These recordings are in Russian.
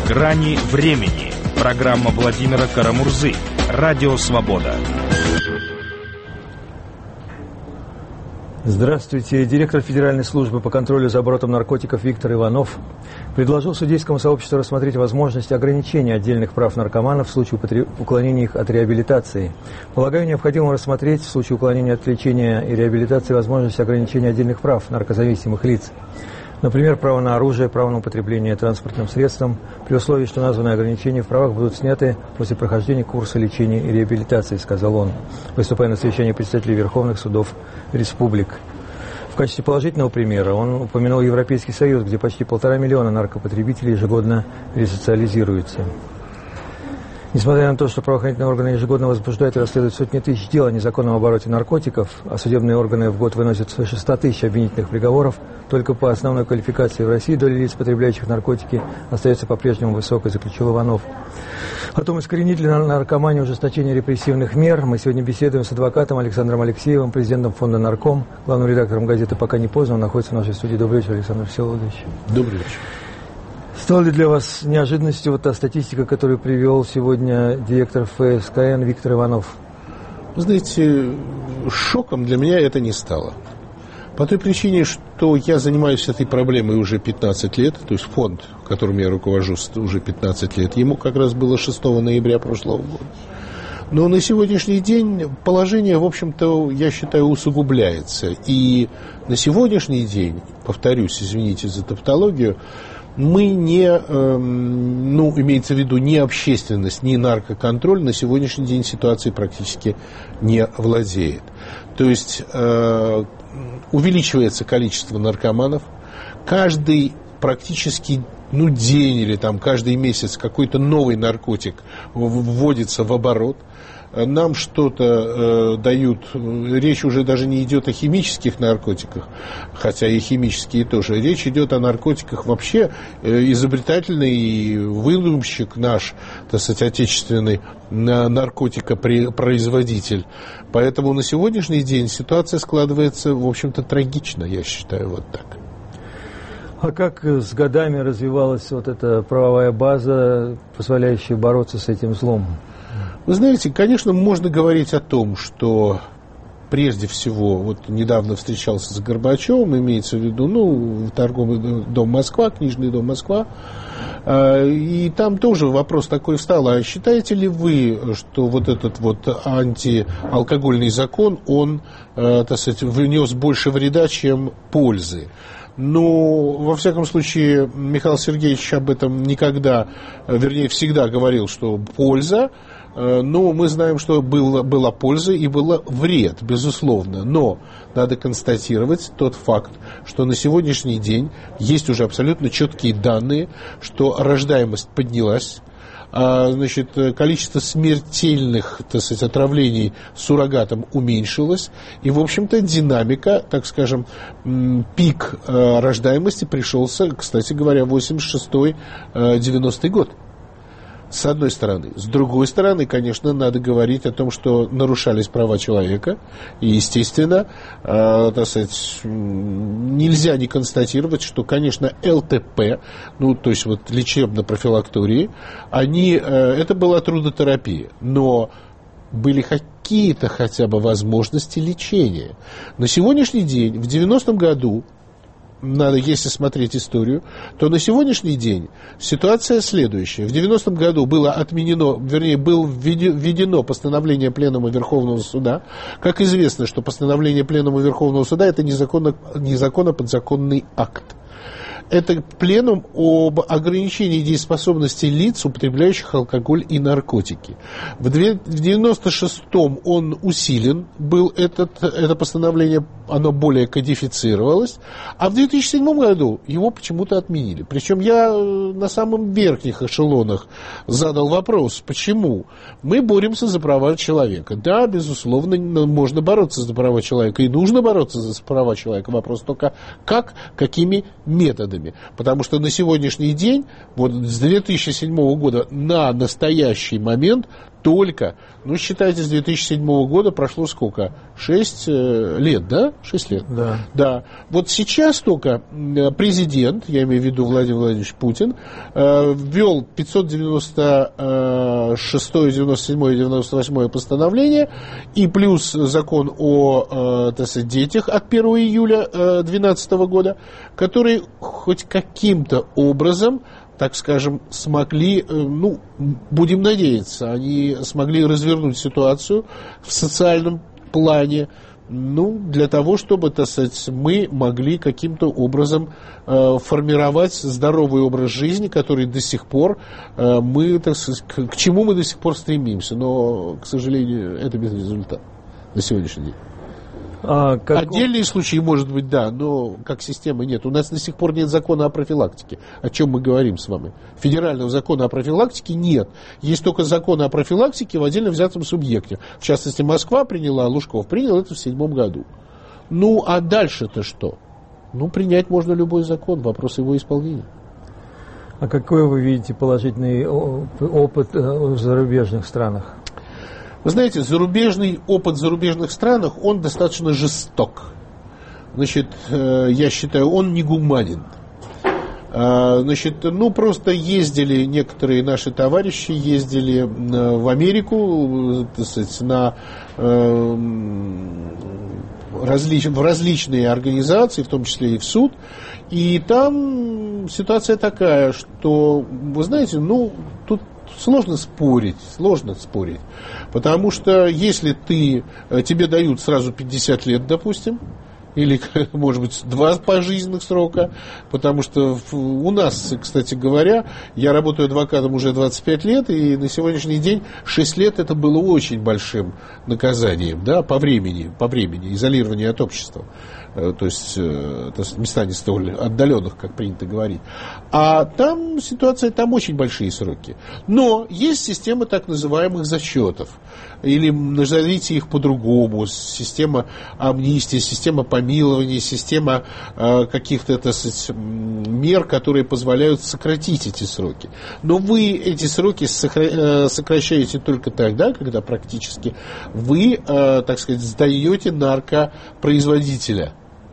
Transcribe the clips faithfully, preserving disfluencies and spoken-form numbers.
«Грани времени». Программа Владимира Карамурзы. Радио «Свобода». Здравствуйте. Директор Федеральной службы по контролю за оборотом наркотиков Виктор Иванов предложил судейскому сообществу рассмотреть возможность ограничения отдельных прав наркоманов в случае уклонения их от реабилитации. Полагаю, необходимо рассмотреть в случае уклонения от лечения и реабилитации возможность ограничения отдельных прав наркозависимых лиц. Например, право на оружие, право на употребление транспортным средством, при условии, что названные ограничения в правах будут сняты после прохождения курса лечения и реабилитации, сказал он, выступая на совещании представителей Верховных судов республик. В качестве положительного примера он упомянул Европейский Союз, где почти полтора миллиона наркопотребителей ежегодно ресоциализируются. Несмотря на то, что правоохранительные органы ежегодно возбуждают и расследуют сотни тысяч дел о незаконном обороте наркотиков, а судебные органы в год выносят свыше ста тысяч обвинительных приговоров, только по основной квалификации в России доля лиц, потребляющих наркотики, остается по-прежнему высокой, заключил Иванов. О том, искоренить ли наркоманию ужесточение репрессивных мер, мы сегодня беседуем с адвокатом Александром Алексеевым, президентом фонда «Нарком», главным редактором газеты «Пока не поздно». Он находится в нашей студии. Добрый вечер, Александр Всеволодович. Добрый вечер. Стала ли для вас неожиданностью вот та статистика, которую привел сегодня директор эф эс ка эн Виктор Иванов? Вы знаете, шоком для меня это не стало. По той причине, что я занимаюсь этой проблемой уже пятнадцать лет, то есть фонд, которым я руковожу уже пятнадцать лет, ему как раз было шестого ноября прошлого года. Но на сегодняшний день положение, в общем-то, я считаю, усугубляется. И на сегодняшний день, повторюсь, извините за тавтологию, мы не, э, ну, имеется в виду, ни общественность, ни наркоконтроль на сегодняшний день ситуацией практически не владеет. То есть э, увеличивается количество наркоманов, каждый практически ну, день или там, каждый месяц какой-то новый наркотик вводится в оборот. Нам что-то э, дают, речь уже даже не идет о химических наркотиках, хотя и химические тоже, речь идет о наркотиках вообще, э, изобретательный выдумщик наш, так сказать, отечественный наркотикопроизводитель. Поэтому на сегодняшний день ситуация складывается, в общем-то, трагично, я считаю, вот так. А как с годами развивалась вот эта правовая база, позволяющая бороться с этим злом? Вы знаете, конечно, можно говорить о том, что прежде всего, вот недавно встречался с Горбачевым, имеется в виду, ну, торговый дом Москва, книжный дом Москва, и там тоже вопрос такой встал, а считаете ли вы, что вот этот вот антиалкогольный закон, он, так сказать, внес больше вреда, чем пользы? Ну, во всяком случае, Михаил Сергеевич об этом никогда, вернее, всегда говорил, что польза. Но мы знаем, что было, была польза и был вред, безусловно. Но надо констатировать тот факт, что на сегодняшний день есть уже абсолютно четкие данные, что рождаемость поднялась, а, значит, количество смертельных, так сказать, отравлений суррогатом уменьшилось. И, в общем-то, динамика, так скажем, пик рождаемости пришелся, кстати говоря, восемьдесят шестой — девяностый год. С одной стороны. С другой стороны, конечно, надо говорить о том, что нарушались права человека. И, естественно, э, так сказать, нельзя не констатировать, что, конечно, эл тэ пэ, ну, то есть вот лечебно-профилактории, они, э, это была трудотерапия. Но были какие-то хотя бы возможности лечения. На сегодняшний день, в девяностом году, надо, если смотреть историю, то на сегодняшний день ситуация следующая. В девяностом году было отменено, вернее, было введено постановление Пленума Верховного Суда. Как известно, что постановление Пленума Верховного Суда – это незаконно, незаконно подзаконный акт. Это пленум об ограничении дееспособности лиц, употребляющих алкоголь и наркотики. В девяносто шестом он усилен был, этот, это постановление, оно более кодифицировалось, а в две тысячи седьмом году его почему-то отменили. Причем я на самых верхних эшелонах задал вопрос, почему? Мы боремся за права человека. Да, безусловно, можно бороться за права человека, и нужно бороться за права человека. Вопрос только как, какими методами. вредными. Потому что на сегодняшний день, вот с две тысячи седьмого года на настоящий момент только, ну, считайте, с две тысячи седьмого года прошло сколько? Шесть лет, да? Шесть лет. Да. Да. Вот сейчас только президент, я имею в виду Владимир Владимирович Путин, ввел пятьсот девяносто шестое, девяносто седьмое и девяносто восьмое постановление, и плюс закон о, так сказать, детях от первого июля две тысячи двенадцатого года, которые хоть каким-то образом, так скажем, смогли, ну, будем надеяться, они смогли развернуть ситуацию в социальном плане, ну, для того, чтобы, так сказать, мы могли каким-то образом э, формировать здоровый образ жизни, который до сих пор э, мы, так сказать, к, к чему мы до сих пор стремимся, но, к сожалению, это без результата на сегодняшний день. А, как... Отдельные случаи, может быть, да, но как системы нет. У нас до сих пор нет закона о профилактике. О чем мы говорим с вами? Федерального закона о профилактике нет. Есть только закон о профилактике в отдельно взятом субъекте. В частности, Москва приняла, Лужков принял это в седьмом году. Ну, а дальше-то что? Ну, принять можно любой закон, вопрос его исполнения. А какой вы видите положительный опыт в зарубежных странах? Вы знаете, зарубежный опыт в зарубежных странах, он достаточно жесток. Значит, я считаю, он не гуманен. Значит, ну, просто ездили некоторые наши товарищи, ездили в Америку, так сказать, на, различ, в различные организации, в том числе и в суд, и там ситуация такая, что, вы знаете, ну, тут сложно спорить, сложно спорить, потому что если ты, тебе дают сразу пятьдесят лет, допустим, или, может быть, два пожизненных срока, потому что у нас, кстати говоря, я работаю адвокатом уже двадцать пять лет, и на сегодняшний день шесть лет это было очень большим наказанием, да, по времени, по времени, изолирования от общества. То есть, то есть места не столь отдаленных, как принято говорить. А там ситуация, там очень большие сроки. Но есть система так называемых зачетов. Или назовите их по-другому. Система амнистии, система помилования, система э, каких-то, так сказать, мер, которые позволяют сократить эти сроки. Но вы эти сроки сокращаете только тогда, когда практически вы, э, так сказать, сдаете наркопроизводителя.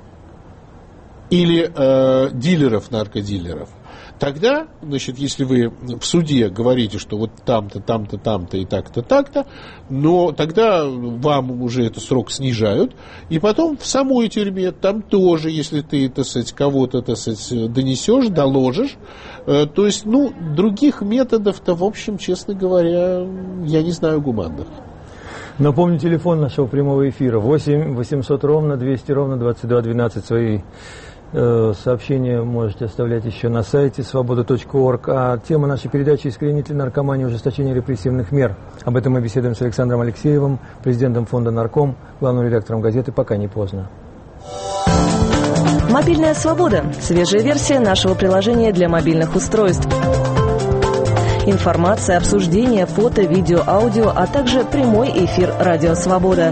Или э, дилеров, наркодилеров. Тогда, значит, если вы в суде говорите, что вот там-то, там-то, там-то и так-то, так-то, но тогда вам уже этот срок снижают, и потом в самой тюрьме там тоже, если ты, так сказать, кого-то, так сказать, донесешь, доложишь, э, то есть, ну, других методов-то, в общем, честно говоря, я не знаю гуманных. Напомню, телефон нашего прямого эфира восемь восемьсот ровно двести ровно двадцать два двенадцать. Свои э, сообщения можете оставлять еще на сайте свобода точка орг. А тема нашей передачи — искоренитель наркомании, ужесточение репрессивных мер. Об этом мы беседуем с Александром Алексеевым, президентом фонда «Нарком», главным редактором газеты «Пока не поздно». Мобильная свобода. Свежая версия нашего приложения для мобильных устройств. Информация, обсуждение, фото, видео, аудио, а также прямой эфир «Радио Свобода».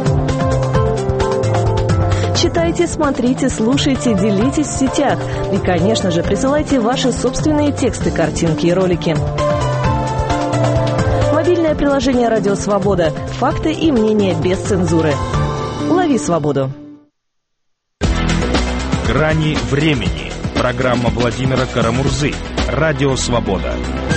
Читайте, смотрите, слушайте, делитесь в сетях. И, конечно же, присылайте ваши собственные тексты, картинки и ролики. Мобильное приложение «Радио Свобода». Факты и мнения без цензуры. Лови свободу. «Грани времени». Программа Владимира Карамурзы. «Радио Свобода».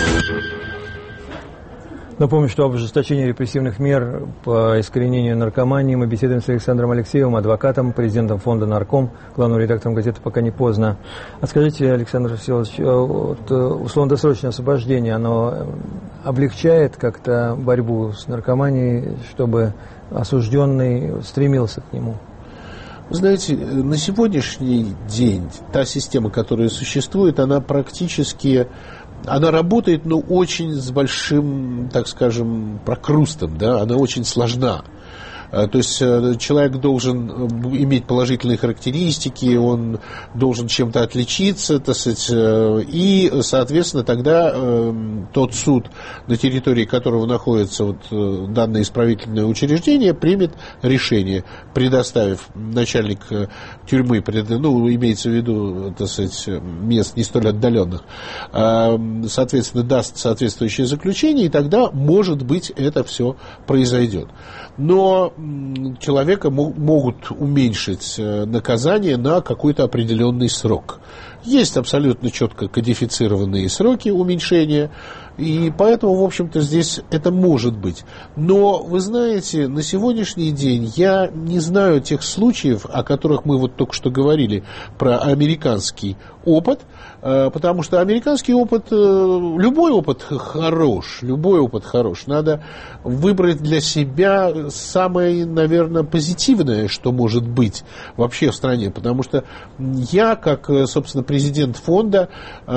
Напомню, что об ужесточении репрессивных мер по искоренению наркомании мы беседуем с Александром Алексеевым, адвокатом, президентом фонда «Нарком», главным редактором газеты «Пока не поздно». А скажите, Александр Всеволодович, вот, условно-досрочное освобождение, оно облегчает как-то борьбу с наркоманией, чтобы осужденный стремился к нему? Вы знаете, на сегодняшний день та система, которая существует, она практически... Она работает, но очень с большим, так скажем, прокрустом, да, она очень сложна. То есть человек должен иметь положительные характеристики, он должен чем-то отличиться, так сказать, и, соответственно, тогда тот суд, на территории которого находится вот данное исправительное учреждение, примет решение, предоставив начальник тюрьмы, ну, имеется в виду, так сказать, мест не столь отдаленных, соответственно, даст соответствующее заключение, и тогда, может быть, это все произойдет. Но человека могут уменьшить наказание на какой-то определенный срок. Есть абсолютно четко кодифицированные сроки уменьшения, и поэтому, в общем-то, здесь это может быть. Но, вы знаете, на сегодняшний день я не знаю тех случаев, о которых мы вот только что говорили, про американский опыт, потому что американский опыт, любой опыт хорош, любой опыт хорош. Надо выбрать для себя самое, наверное, позитивное, что может быть вообще в стране, потому что я, как, собственно, президент фонда,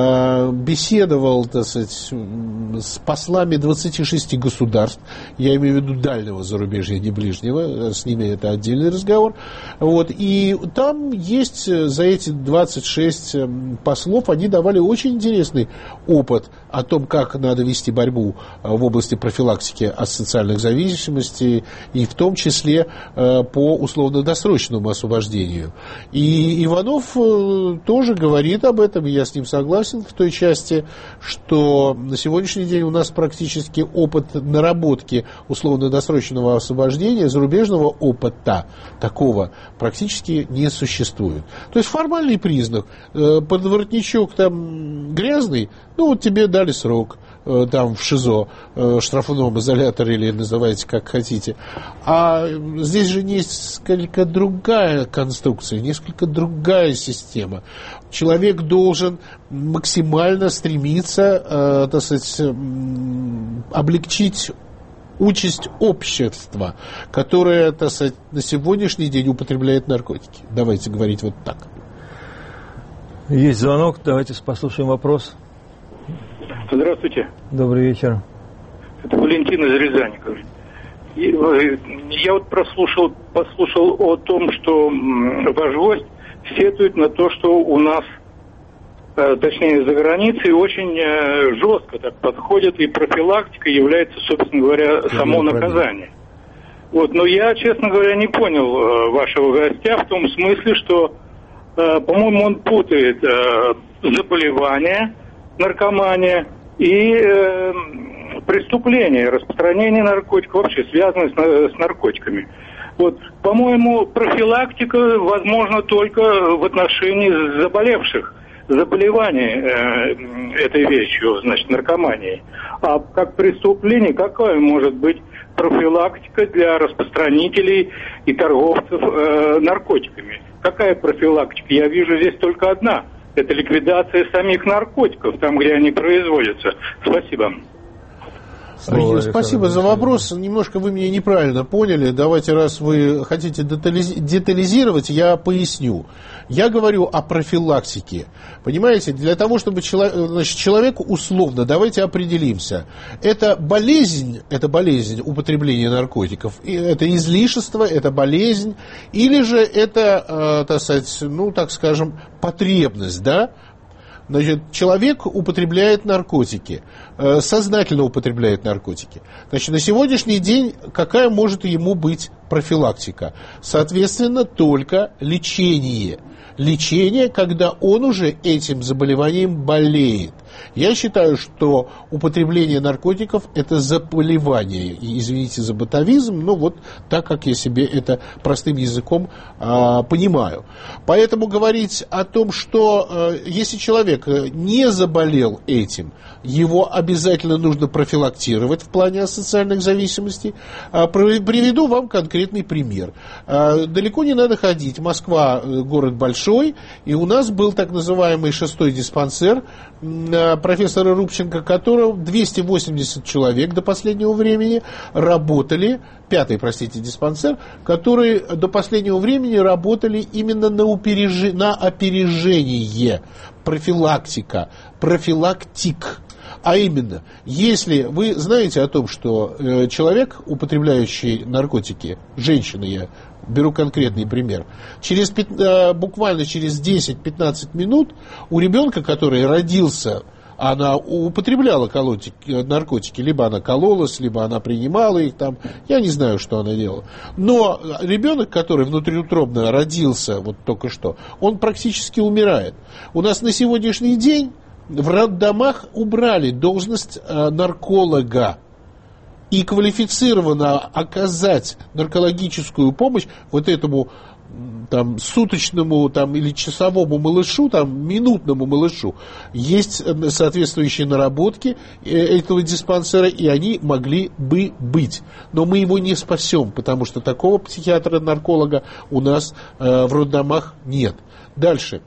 беседовал, так сказать, с послами двадцати шести государств, я имею в виду дальнего зарубежья, не ближнего, с ними это отдельный разговор, вот, и там есть за эти двадцать шесть послов, они давали очень интересный опыт о том, как надо вести борьбу в области профилактики асоциальных зависимостей, и в том числе по условно-досрочному освобождению. И Иванов тоже говорит об этом, и я с ним согласен в той части, что на сегодняшний день у нас практически опыт наработки условно-досрочного освобождения, зарубежного опыта такого практически не существует. То есть формальный признак, подворотничок там грязный, ну вот тебе дали срок там в ШИЗО, штрафном изоляторе, или называйте как хотите. А здесь же несколько другая конструкция, несколько другая система. Человек должен максимально стремиться, так сказать, облегчить участь общества, которое, так сказать, на сегодняшний день употребляет наркотики. Давайте говорить вот так. Есть звонок, давайте послушаем вопрос. Здравствуйте. Добрый вечер. Это Валентин из Рязани, говорит. Я вот прослушал, послушал о том, что ваш гость сетует на то, что у нас, точнее, за границей очень жестко так подходит, и профилактика является, собственно говоря, само наказание. Вот, но я, честно говоря, не понял вашего гостя в том смысле, что, по-моему, он путает заболевания, наркомания и э, преступления, распространение наркотиков, вообще связанное с, с наркотиками. Вот, по-моему, профилактика возможна только в отношении заболевших, заболеваний э, этой вещью, значит, наркоманией. А как преступление, какая может быть профилактика для распространителей и торговцев э, наркотиками? Какая профилактика? Я вижу здесь только одна. Это ликвидация самих наркотиков, там, где они производятся. Спасибо. Слово Спасибо за вопрос. Немножко вы меня неправильно поняли. Давайте, раз вы хотите детализировать, я поясню. Я говорю о профилактике. Понимаете, для того, чтобы человек, значит, человеку условно, давайте определимся. Это болезнь, это болезнь употребления наркотиков, это излишество, это болезнь, или же это, э, так сказать, ну, так скажем, потребность, да? Значит, человек употребляет наркотики, э, сознательно употребляет наркотики. Значит, на сегодняшний день какая может ему быть профилактика? Соответственно, только лечение. Лечение, когда он уже этим заболеванием болеет. Я считаю, что употребление наркотиков – это заболевание. И, извините за ботавизм, но вот так, как я себе это простым языком а, понимаю. Поэтому говорить о том, что а, если человек не заболел этим, его обязательно нужно профилактировать в плане асоциальных зависимостей. А, приведу вам конкретный пример. А, далеко не надо ходить. Москва – город большой, и у нас был так называемый шестой диспансер профессора Рубченко, которого двести восемьдесят человек до последнего времени работали, пятый, простите, диспансер, которые до последнего времени работали именно на, упереж... на опережение, профилактика, профилактик. А именно, если вы знаете о том, что э, человек, употребляющий наркотики, женщина, я беру конкретный пример, через, э, буквально через десять-пятнадцать минут у ребенка, который родился, она употребляла колотик, наркотики, либо она кололась, либо она принимала их там, я не знаю, что она делала. Но ребенок, который внутриутробно родился вот только что, он практически умирает. У нас на сегодняшний день в роддомах убрали должность нарколога. И квалифицированно оказать наркологическую помощь вот этому там, суточному там, или часовому малышу, там, минутному малышу, есть соответствующие наработки этого диспансера, и они могли бы быть. Но мы его не спасем, потому что такого психиатра-нарколога у нас э, в роддомах нет. Дальше.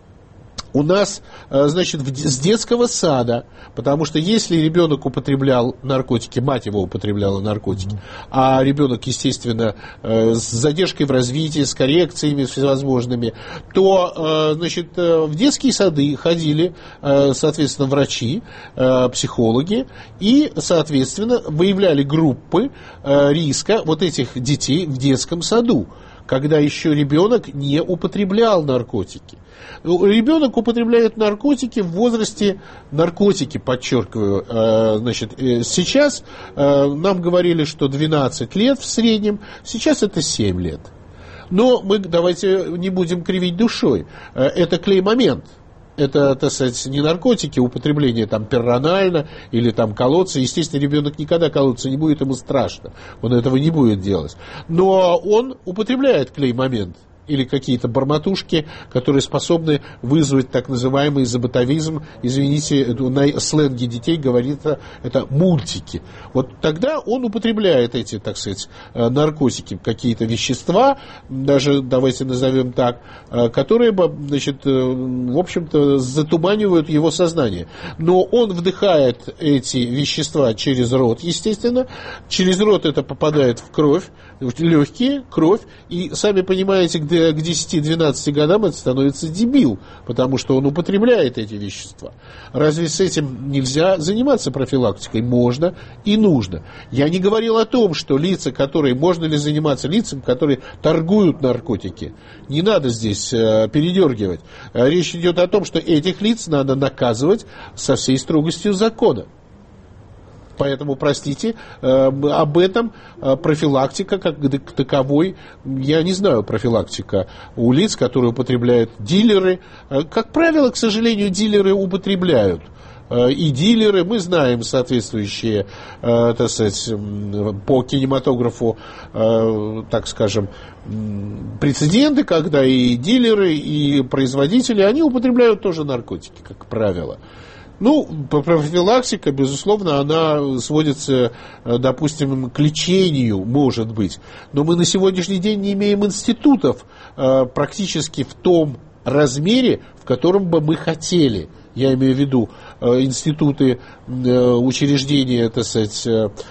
У нас, значит, с детского сада, потому что если ребенок употреблял наркотики, мать его употребляла наркотики, а ребенок, естественно, с задержкой в развитии, с коррекциями всевозможными, то, значит, в детские сады ходили, соответственно, врачи, психологи и, соответственно, выявляли группы риска вот этих детей в детском саду, когда еще ребенок не употреблял наркотики. Ребенок употребляет наркотики в возрасте, наркотики, подчеркиваю, э, значит, э, сейчас э, нам говорили, что двенадцать лет в среднем, сейчас это семь лет. Но мы давайте не будем кривить душой, э, это клей-момент. Это, так сказать, не наркотики, употребление там перронально или там колоться. Естественно, ребенок никогда колоться не будет, ему страшно. Он этого не будет делать. Но он употребляет клей-момент. Или какие-то бормотушки, которые способны вызвать так называемый заботовизм. Извините, на сленге детей говорится, это мультики. Вот тогда он употребляет эти, так сказать, наркотики, какие-то вещества, даже давайте назовем так, которые, значит, в общем-то, затуманивают его сознание. Но он вдыхает эти вещества через рот, естественно. Через рот это попадает в кровь, в легкие, кровь. И сами понимаете, где к десяти-двенадцати годам это становится дебил, потому что он употребляет эти вещества. Разве с этим нельзя заниматься профилактикой? Можно и нужно. Я не говорил о том, что лица, которые, можно ли заниматься лицам, которые торгуют наркотики. Не надо здесь э, передергивать. Речь идет о том, что этих лиц надо наказывать со всей строгостью закона. Поэтому, простите, э, об этом э, профилактика как таковой, я не знаю, профилактика у лиц, которые употребляют дилеры. Э, как правило, к сожалению, дилеры употребляют. Э, и дилеры, мы знаем соответствующие, э, так сказать, по кинематографу, э, так скажем, прецеденты, когда и дилеры, и производители, они употребляют тоже наркотики, как правило. Ну, профилактика, безусловно, она сводится, допустим, к лечению, может быть. Но мы на сегодняшний день не имеем институтов практически в том размере, в котором бы мы хотели. Я имею в виду институты, учреждения, так сказать,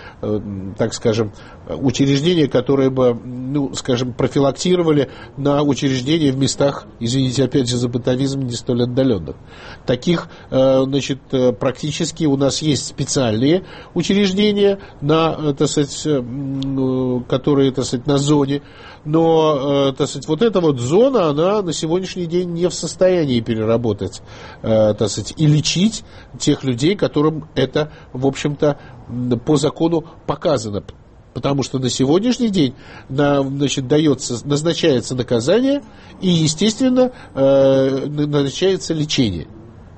так скажем, учреждения, которые бы, ну, скажем, профилактировали на учреждения в местах, извините, опять же, за бытовизм не столь отдаленных. Таких, значит, практически у нас есть специальные учреждения, на, так сказать, которые, так сказать, на зоне, но, так сказать, вот эта вот зона, она на сегодняшний день не в состоянии переработать, так сказать, и лечить тех людей, которым это, в общем-то, по закону показано. Потому что на сегодняшний день, значит, дается, назначается наказание и, естественно, назначается лечение.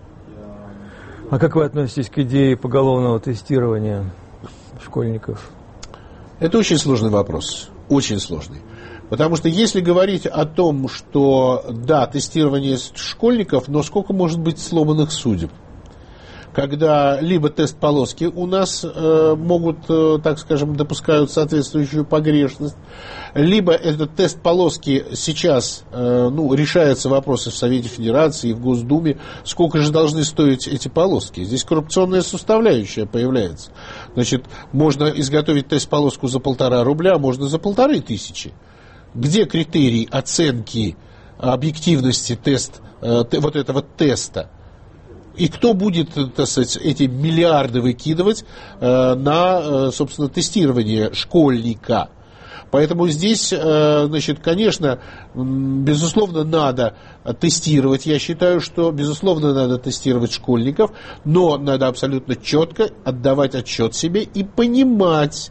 А как вы относитесь к идее поголовного тестирования школьников? Это очень сложный вопрос, очень сложный. Потому что если говорить о том, что, да, тестирование школьников, но сколько может быть сломанных судеб? Когда либо тест полоски у нас э, могут, э, так скажем, допускают соответствующую погрешность, либо этот тест полоски сейчас, э, ну, решаются вопросы в Совете Федерации и в Госдуме, сколько же должны стоить эти полоски. Здесь коррупционная составляющая появляется. Значит, можно изготовить тест-полоску за полтора рубля, а можно за полторы тысячи. Где критерий оценки объективности тест, э, вот этого теста? И кто будет, так сказать, эти миллиарды выкидывать э, на, э, собственно, тестирование школьника? Поэтому здесь, значит, конечно, безусловно, надо тестировать. Я считаю, что, безусловно, надо тестировать школьников, но надо абсолютно четко отдавать отчет себе и понимать,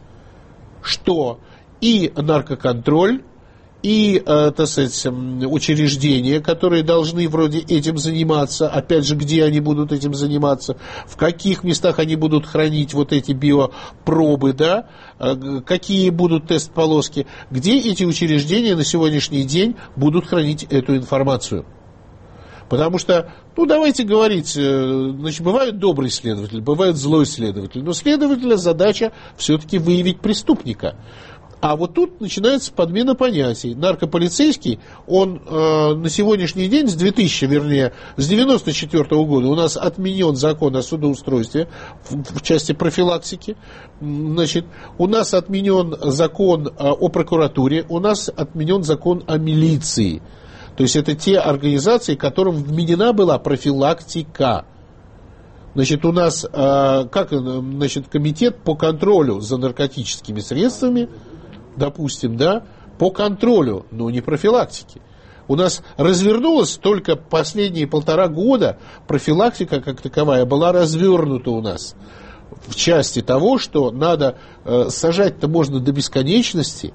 что и наркоконтроль, и, так сказать, учреждения, которые должны вроде этим заниматься, опять же, где они будут этим заниматься, в каких местах они будут хранить вот эти биопробы, да, какие будут тест-полоски, где эти учреждения на сегодняшний день будут хранить эту информацию. Потому что, ну, давайте говорить, значит, бывают добрые следователи, бывают злой следователь, но следователя задача все-таки выявить преступника. А вот тут начинается подмена понятий. Наркополицейский, он э, на сегодняшний день, с двухтысячного, вернее, с девяносто четвёртого года у нас отменен закон о судоустройстве в, в части профилактики. Значит, у нас отменен закон о прокуратуре, у нас отменен закон о милиции. То есть это те организации, которым вменена была профилактика. Значит, у нас э, как, значит, комитет по контролю за наркотическими средствами, допустим, да, по контролю, но не профилактике. У нас развернулась только последние полтора года, профилактика как таковая была развернута у нас в части того, что надо э, сажать-то можно до бесконечности,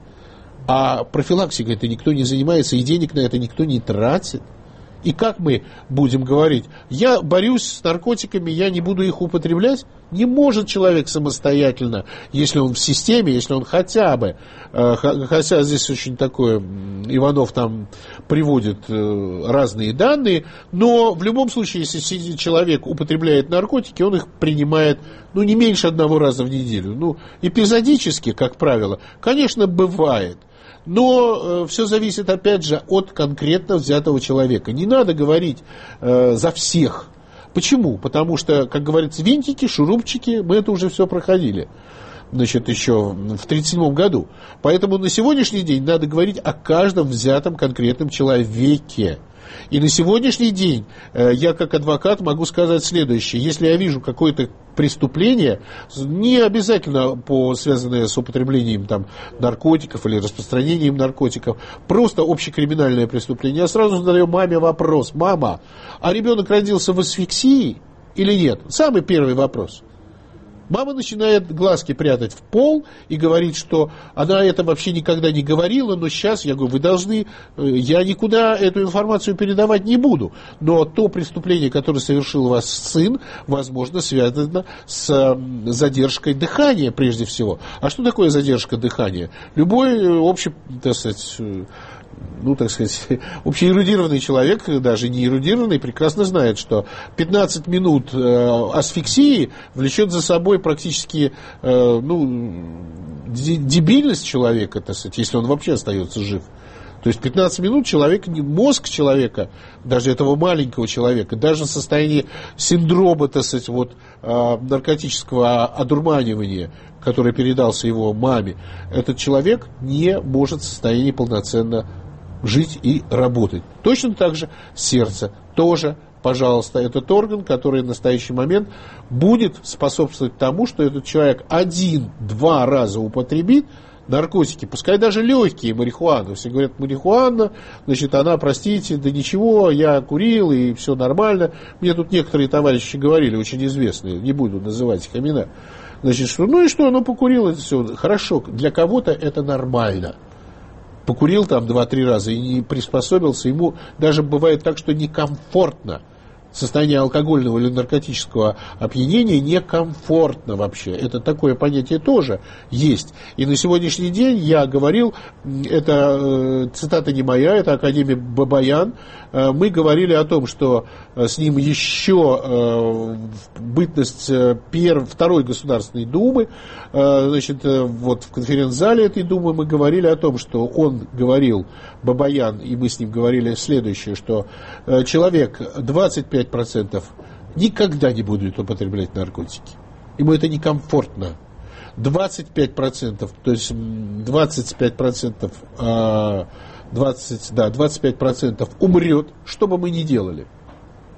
а профилактикой это никто не занимается, и денег на это никто не тратит. И как мы будем говорить, я борюсь с наркотиками, я не буду их употреблять? Не может человек самостоятельно, если он в системе, если он хотя бы, э, хотя здесь очень такое, Иванов там приводит э, разные данные, но в любом случае, если человек употребляет наркотики, он их принимает, ну, не меньше одного раза в неделю. Ну, эпизодически, как правило, конечно, бывает. Но э, все зависит, опять же, от конкретно взятого человека. Не надо говорить э, за всех. Почему? Потому что, как говорится, винтики, шурупчики, мы это уже все проходили. Значит, еще в тридцать седьмом году. Поэтому на сегодняшний день надо говорить о каждом взятом конкретном человеке. И на сегодняшний день э, я как адвокат могу сказать следующее. Если я вижу какое-то преступление, не обязательно по, связанное с употреблением там, наркотиков или распространением наркотиков, просто общекриминальное преступление, я сразу задаю маме вопрос: мама, а ребенок родился в асфиксии или нет? Самый первый вопрос. Мама начинает глазки прятать в пол и говорит, что она это вообще никогда не говорила, но сейчас, я говорю, вы должны, я никуда эту информацию передавать не буду, но то преступление, которое совершил ваш сын, возможно, связано с задержкой дыхания прежде всего. А что такое задержка дыхания? Любой общий, так сказать, ну, так сказать, общеэрудированный человек, даже не эрудированный, прекрасно знает, что пятнадцать минут э, асфиксии влечет за собой практически э, ну, дебильность человека, так сказать, если он вообще остается жив. То есть пятнадцать минут человек, мозг человека, даже этого маленького человека, даже в состоянии синдрома, так сказать, вот, э, наркотического одурманивания, который передался его маме, этот человек не может в состоянии полноценно жить и работать. Точно так же сердце тоже, пожалуйста, этот орган, который в настоящий момент будет способствовать тому, что этот человек один-два раза употребит наркотики, пускай даже легкие, марихуану. Все говорят, марихуана, значит, она, простите, да ничего, я курил, и все нормально. Мне тут некоторые товарищи говорили, очень известные, не буду называть их имена, значит, что, ну и что, ну покурил, это все хорошо, для кого-то это нормально. Покурил там два-три раза и не приспособился, ему даже бывает так, что некомфортно. Состояние алкогольного или наркотического опьянения некомфортно вообще. Это такое понятие тоже есть. И на сегодняшний день я говорил, это э, цитата не моя, это академик Бабаян, э, мы говорили о том, что с ним еще э, в бытность э, перв, второй Государственной Думы, э, значит, э, вот в конференц-зале этой Думы мы говорили о том, что он говорил, Бабаян, и мы с ним говорили следующее, что э, человек двадцать пять процентов никогда не будет употреблять наркотики. Ему это некомфортно. двадцать пять процентов, то есть двадцать пять процентов, двадцать, да, двадцать пять процентов умрет, что бы мы ни делали.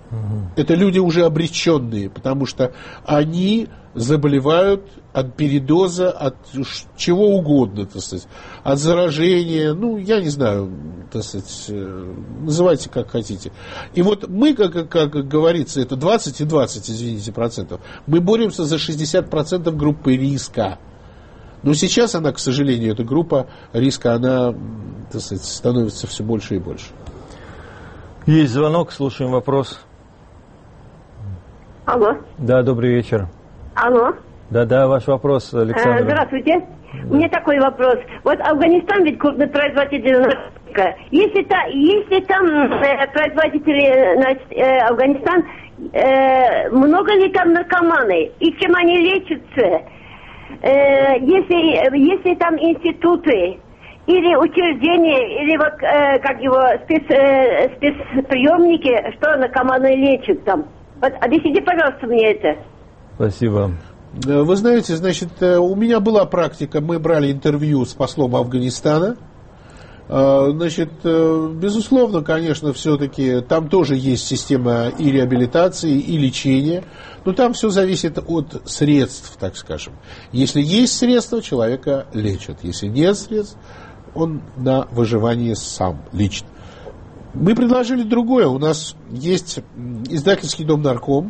Это люди уже обреченные, потому что они заболевают от передоза, от чего угодно, так сказать, от заражения, ну, я не знаю, так сказать, называйте как хотите. И вот мы, как, как говорится, это двадцать и двадцать, извините, процентов, мы боремся за шестьдесят процентов группы риска. Но сейчас она, к сожалению, эта группа риска, она, так сказать, становится все больше и больше. Есть звонок, слушаем вопрос. Алло. Да, добрый вечер. Алло. Да-да, ваш вопрос, Александр. Здравствуйте. Да. У меня такой вопрос. Вот Афганистан ведь крупный производитель наркотика. Если, та, если там э, производители, значит, э, Афганистан, э, много ли там наркоманы? И чем они лечатся? Э, если, если там институты или учреждения, или вот, э, как его, спец, э, спецприемники, что наркоманы лечат там? Вот объясните, пожалуйста, мне это. Спасибо. Вы знаете, значит, у меня была практика, мы брали интервью с послом Афганистана. Значит, безусловно, конечно, все-таки там тоже есть система и реабилитации, и лечения, но там все зависит от средств, так скажем. Если есть средства, человека лечат. Если нет средств, он на выживание сам лично. Мы предложили другое. У нас есть издательский дом «Нарком».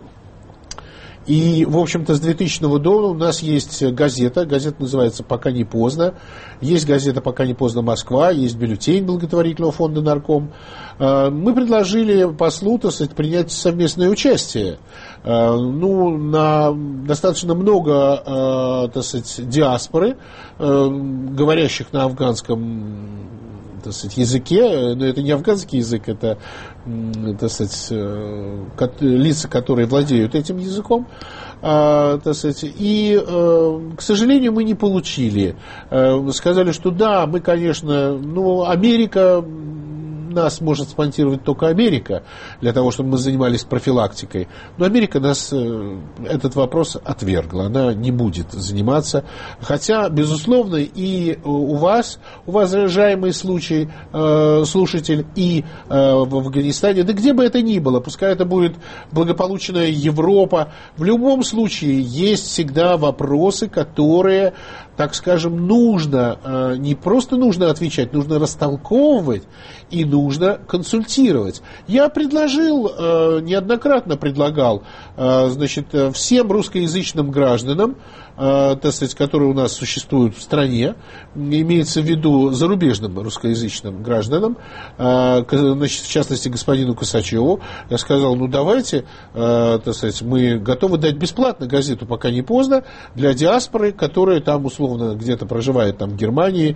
И, в общем-то, с двухтысячного года у нас есть газета. Газета называется «Пока не поздно». Есть газета «Пока не поздно Москва». Есть бюллетень благотворительного фонда «Нарком». Мы предложили послу, так сказать, принять совместное участие. Ну, на достаточно много, так сказать, диаспоры, говорящих на афганском, так сказать, языке, но это не афганский язык, это, так сказать, лица, которые владеют этим языком, так сказать, и, к сожалению, мы не получили. Сказали, что да, мы, конечно, ну, Америка, нас может спонсировать только Америка, для того, чтобы мы занимались профилактикой. Но Америка нас этот вопрос отвергла. Она не будет заниматься. Хотя, безусловно, и у вас, у вас, уважаемый случай, слушатель, и в Афганистане, да где бы это ни было, пускай это будет благополучная Европа, в любом случае есть всегда вопросы, которые, так скажем, нужно, не просто нужно отвечать, нужно растолковывать и нужно консультировать. Я предложил, неоднократно предлагал, значит, всем русскоязычным гражданам, так сказать, которые у нас существуют в стране, имеется в виду зарубежным русскоязычным гражданам, значит, в частности, господину Косачеву, я сказал, ну давайте, так сказать, мы готовы дать бесплатно газету «Пока не поздно» для диаспоры, которая там условно где-то проживает там, в Германии,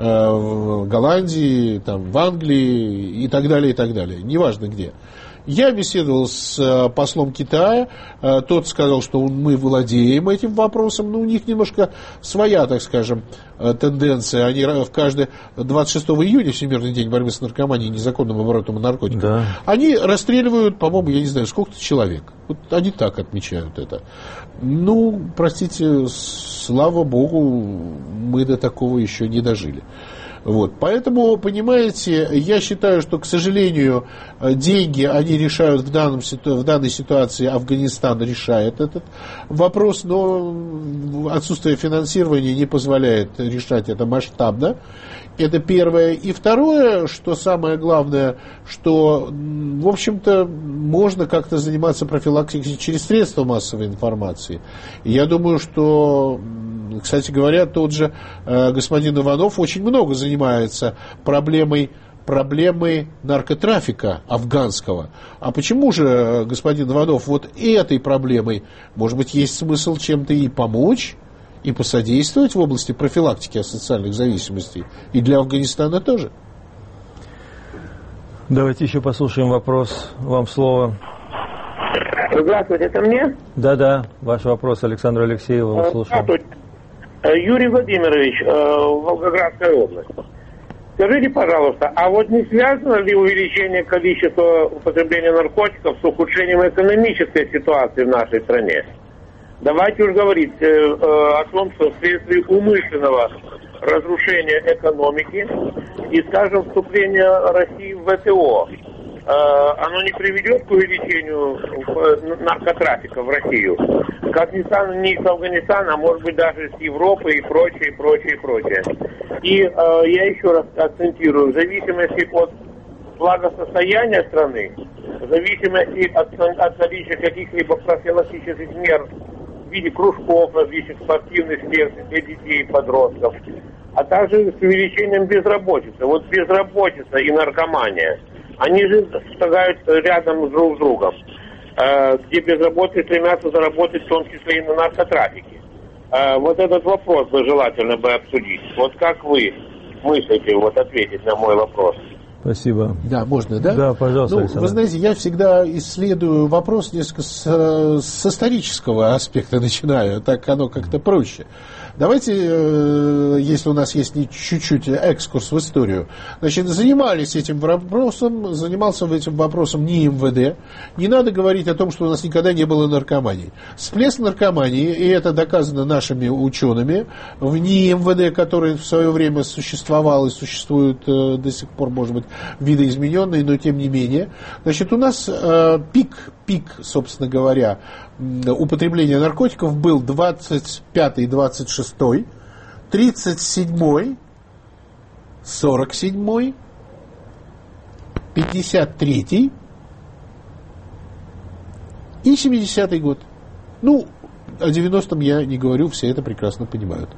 в Голландии, там, в Англии и так далее, и так далее, неважно где. Я беседовал с послом Китая, тот сказал, что мы владеем этим вопросом, но у них немножко своя, так скажем, тенденция. Они в каждый двадцать шестого июня, Всемирный день борьбы с наркоманией и незаконным оборотом наркотиков, да. Они расстреливают, по-моему, я не знаю, сколько-то человек. Вот они так отмечают это. Ну, простите, слава богу, мы до такого еще не дожили. Вот. Поэтому, понимаете, я считаю, что, к сожалению, деньги, они решают в, данном, в данной ситуации, Афганистан решает этот вопрос, но отсутствие финансирования не позволяет решать это масштабно. Это первое. И второе, что самое главное, что, в общем-то, можно как-то заниматься профилактикой через средства массовой информации. И я думаю, что, кстати говоря, тот же э, господин Иванов очень много занимается проблемой, проблемой наркотрафика афганского. А почему же, господин Иванов, вот этой проблемой, может быть, есть смысл чем-то и помочь? И посодействовать в области профилактики социальных зависимостей. И для Афганистана тоже. Давайте еще послушаем вопрос. Вам слово. Здравствуйте, это мне? Да-да, ваш вопрос, Александр Алексеев, вас слушаем. Здравствуйте. Юрий Владимирович, Волгоградская область. Скажите, пожалуйста, а вот не связано ли увеличение количества употребления наркотиков с ухудшением экономической ситуации в нашей стране? Давайте уж говорить э, э, о том, что вследствие умышленного разрушения экономики и, скажем, вступления России в вэ тэ о, оно не приведет к увеличению наркотрафика в Россию. Как ни странно, не из Афганистана, а может быть даже из Европы и прочее, прочее, прочее. И э, я еще раз акцентирую, в зависимости от благосостояния страны, в зависимости от, от наличия каких-либо профилактических мер в виде кружков, различных спортивных секций для детей и подростков, а также с увеличением безработицы. Вот безработица и наркомания, они же шагают рядом друг с другом, э, где безработные стремятся заработать в том числе и на наркотрафике. Э, вот этот вопрос бы желательно бы обсудить. Вот как вы мыслите вот ответить на мой вопрос? Спасибо. Да, можно, да? Да, пожалуйста, ну, Александр. Вы знаете, я всегда исследую вопрос несколько с, с исторического аспекта начинаю, так оно как-то проще. Давайте, если у нас есть чуть-чуть экскурс в историю, значит, занимались этим вопросом, занимался этим вопросом не эм вэ дэ. Не надо говорить о том, что у нас никогда не было наркомании. Всплеск наркомании, и это доказано нашими учеными, в эн и эм вэ дэ, который в свое время существовал и существует до сих пор, может быть, видоизмененный, но тем не менее. Значит, у нас э, пик, пик, собственно говоря, употребления наркотиков был двадцать пятый двадцать шестой, тридцать седьмой, сорок седьмой, пятьдесят третий и семидесятый год. Ну, о девяностом я не говорю, все это прекрасно понимают.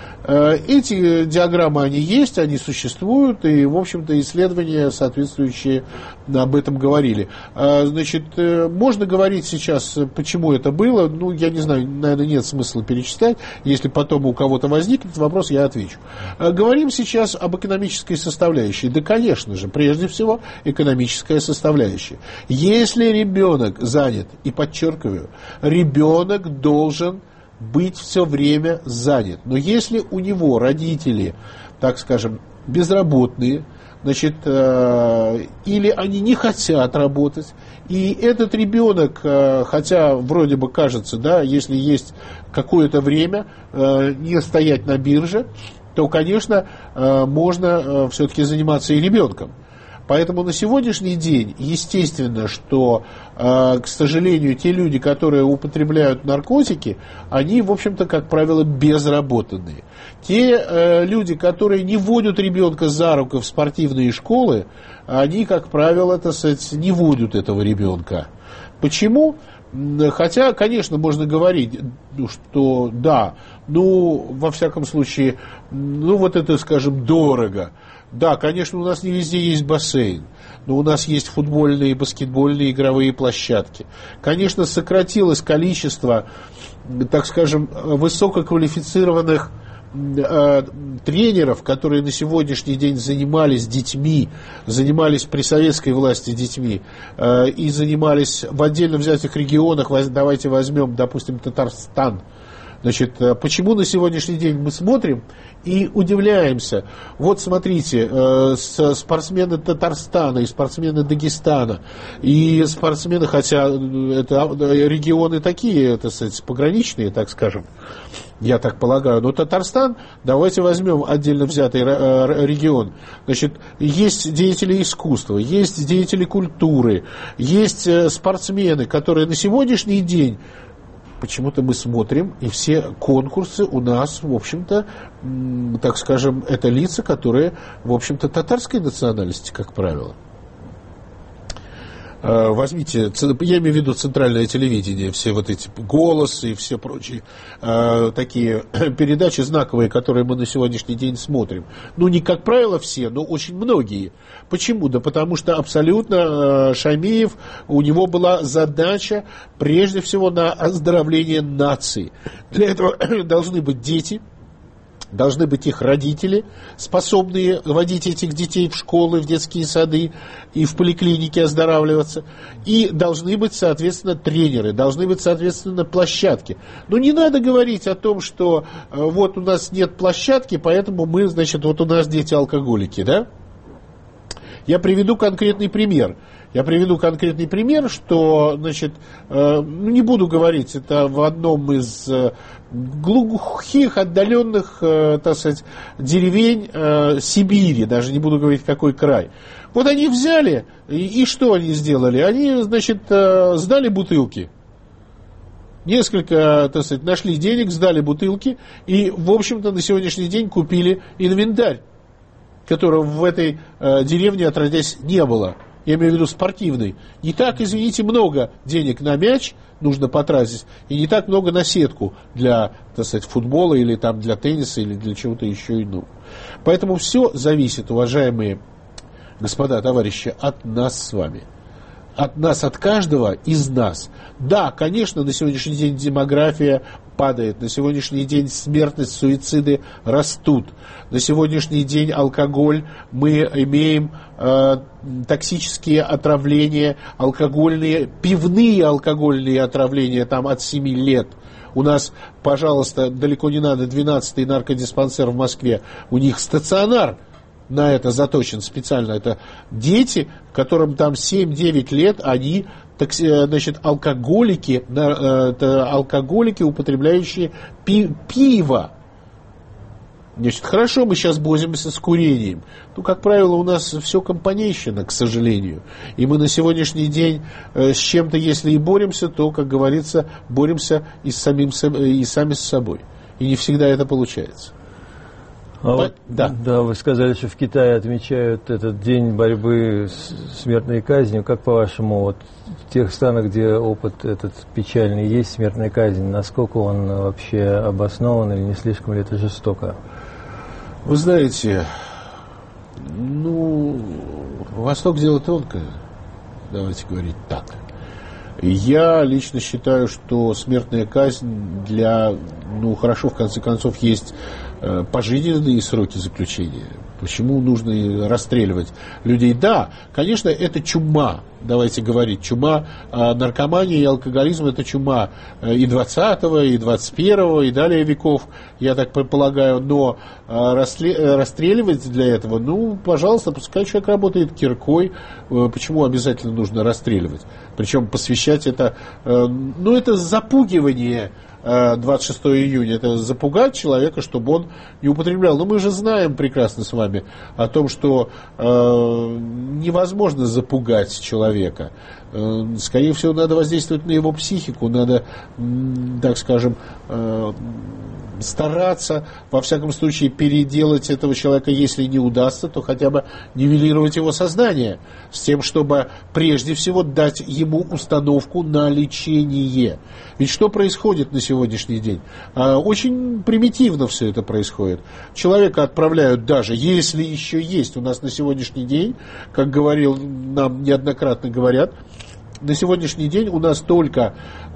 Эти диаграммы, они есть, они существуют, и, в общем-то, исследования соответствующие об этом говорили. Значит, можно говорить сейчас, почему это было, ну, я не знаю, наверное, нет смысла перечислять, если потом у кого-то возникнет вопрос, я отвечу. Говорим сейчас об экономической составляющей. Да, конечно же, прежде всего, экономическая составляющая. Если ребенок занят, и подчеркиваю, ребенок должен быть все время занят. Но если у него родители, так скажем, безработные, значит, э, или они не хотят работать, и этот ребенок, э, хотя вроде бы кажется, да, если есть какое-то время э, не стоять на бирже, то, конечно, э, можно э, все-таки заниматься и ребенком. Поэтому на сегодняшний день, естественно, что, э, к сожалению, те люди, которые употребляют наркотики, они, в общем-то, как правило, безработанные. Те э, люди, которые не вводят ребенка за руку в спортивные школы, они, как правило, так сказать, не вводят этого ребенка. Почему? Хотя, конечно, можно говорить, что да, ну, во всяком случае, ну, вот это, скажем, дорого. Да, конечно, у нас не везде есть бассейн, но у нас есть футбольные и баскетбольные игровые площадки. Конечно, сократилось количество, так скажем, высококвалифицированных э, тренеров, которые на сегодняшний день занимались детьми, занимались при советской власти детьми э, и занимались в отдельно взятых регионах. Давайте возьмем, допустим, Татарстан. Значит, почему на сегодняшний день мы смотрим и удивляемся? Вот смотрите, э, спортсмены Татарстана и спортсмены Дагестана, и спортсмены, хотя это регионы такие, это, сказать, пограничные, так скажем, я так полагаю, но Татарстан, давайте возьмем отдельно взятый регион. Значит, есть деятели искусства, есть деятели культуры, есть спортсмены, которые на сегодняшний день почему-то мы смотрим, и все конкурсы у нас, в общем-то, так скажем, это лица, которые, в общем-то, татарской национальности, как правило. Возьмите, я имею в виду центральное телевидение, все вот эти голосы и все прочие э, такие передачи знаковые, которые мы на сегодняшний день смотрим. Ну, не как правило все, но очень многие. Почему? Да потому что абсолютно э, Шаймиев, у него была задача прежде всего на оздоровление нации. Для этого должны быть дети, должны быть их родители, способные водить этих детей в школы, в детские сады и в поликлиники оздоравливаться. И должны быть, соответственно, тренеры, должны быть, соответственно, площадки. Но не надо говорить о том, что э, вот у нас нет площадки, поэтому мы, значит, вот у нас дети алкоголики, да? Я приведу конкретный пример. Я приведу конкретный пример, что, значит, э, не буду говорить, это в одном из э, глухих, отдаленных, э, так сказать, деревень э, Сибири, даже не буду говорить, какой край. Вот они взяли, и, и что они сделали? Они, значит, э, сдали бутылки. Несколько, так сказать, нашли денег, сдали бутылки, и, в общем-то, на сегодняшний день купили инвентарь, которого в этой э, деревне, отродясь, не было. Я имею в виду спортивный. Не так, извините, много денег на мяч нужно потратить, и не так много на сетку для, так сказать, футбола или там для тенниса или для чего-то еще иного. Поэтому все зависит, уважаемые господа, товарищи, от нас с вами. От нас, от каждого из нас. Да, конечно, на сегодняшний день демография падает, на сегодняшний день смертность, суициды растут, на сегодняшний день алкоголь, мы имеем э, токсические отравления, алкогольные, пивные алкогольные отравления там от семи лет. У нас, пожалуйста, далеко не надо, двенадцатый наркодиспансер в Москве, у них стационар на это заточен специально. Это дети, которым там семь-девять лет, они, так, значит, алкоголики, это алкоголики, употребляющие пи- пиво. Значит, хорошо, мы сейчас боремся с курением. Ну, как правило, у нас все компанейщина, к сожалению. И мы на сегодняшний день э, с чем-то, если и боремся, то, как говорится, боремся и, с самим, и сами с собой. И не всегда это получается. А вот, да. да, вы сказали, что в Китае отмечают этот день борьбы с смертной казнью. Как по-вашему, вот в тех странах, где опыт этот печальный есть, смертная казнь, насколько он вообще обоснован или не слишком ли это жестоко? Вы знаете, ну, Восток дело тонкое, давайте говорить так. Я лично считаю, что смертная казнь для, ну, хорошо, в конце концов, есть э, пожизненные сроки заключения. Почему нужно расстреливать людей? Да, конечно, это чума, давайте говорить. Чума, э, наркомания и алкоголизм – это чума э, и двадцатого, и двадцать первого, и далее веков, я так полагаю. Но э, расстрел, расстреливать для этого, ну, пожалуйста, пускай человек работает киркой. Э, почему обязательно нужно расстреливать? Причем посвящать это, э, ну, это запугивание. двадцать шестого июня, это запугать человека, чтобы он не употреблял. Но мы же знаем прекрасно с вами о том, что э, невозможно запугать человека. Э, скорее всего, надо воздействовать на его психику, надо, так скажем, э, стараться, во всяком случае, переделать этого человека, если не удастся, то хотя бы нивелировать его сознание, с тем, чтобы прежде всего дать ему установку на лечение. Ведь что происходит на сегодняшний день? Очень примитивно все это происходит. Человека отправляют даже, если еще есть у нас на сегодняшний день, как говорил, нам неоднократно говорят, на сегодняшний день у нас только